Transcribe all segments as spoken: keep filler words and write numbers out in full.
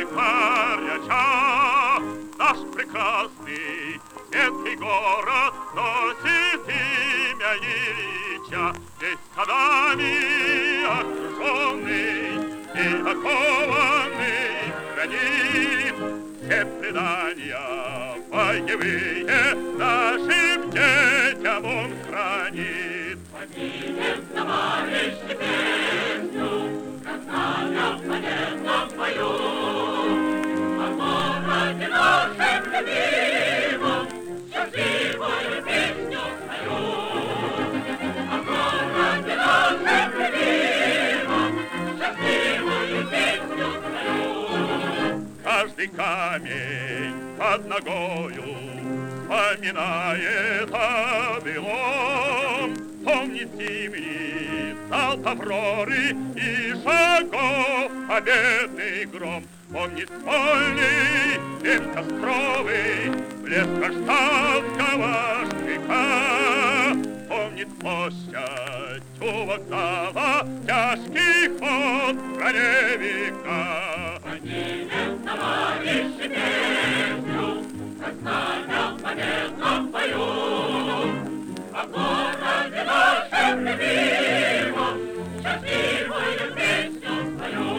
горяча, наш прекрасный светлый город носит имя Ильича. Весь садами окруженный и окованный гранит, все предания боевые нашим детям он хранит. Поднимем, товарищи, песню, как знамя в победном бою, о городе нашем любимом счастливую песню свою. О городе нашем любимом счастливую песню свою. Каждый камень под ногою вспоминает о былом, помнит зимний залп Авроры и шагов победный гром, помнит смольный дым костровый, блеск каштанского штыка, помнит площадь у вокзала, тяжкий ход броневика. Поднимем, товарищи, песню, как знамя в победном бою, о городе нашем любимом счастливую песню свою.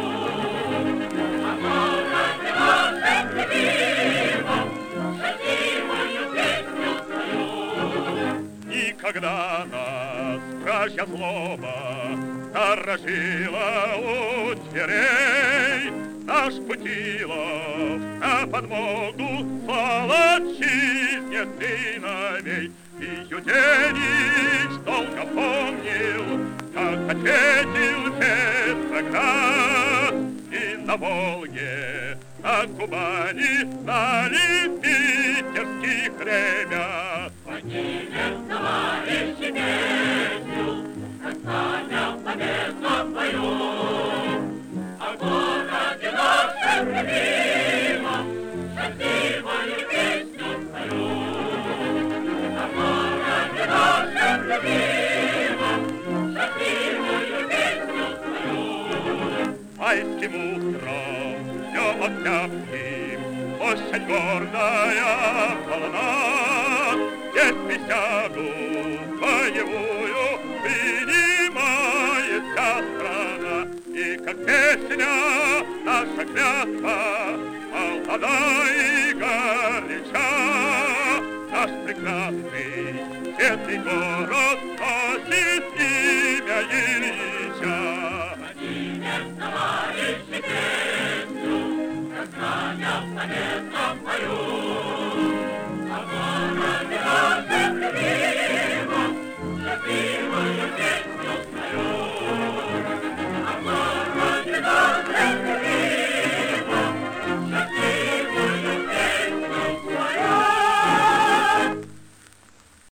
О городе нашем любимом счастливую песню свою. Никогда нас вражья злоба сторожила у дверей, наш Путилов на подмогу слал отчизне сыновей. И Юденич долго помнил, как ответил Петроград, и на Волге, на Кубани, на питерских ребят. Поднимем, товарищи, песню, как знамя в победном бою, о городе нашем любимом счастливую песню свою. О городе нашем любимом счастливую песню свою. Майским утром, днем октябрьским, площадь гордая полна, здесь присягу боевую принимает вся страна. И как песня наша клятва, молода и горяча, наш прекрасный светлый город носит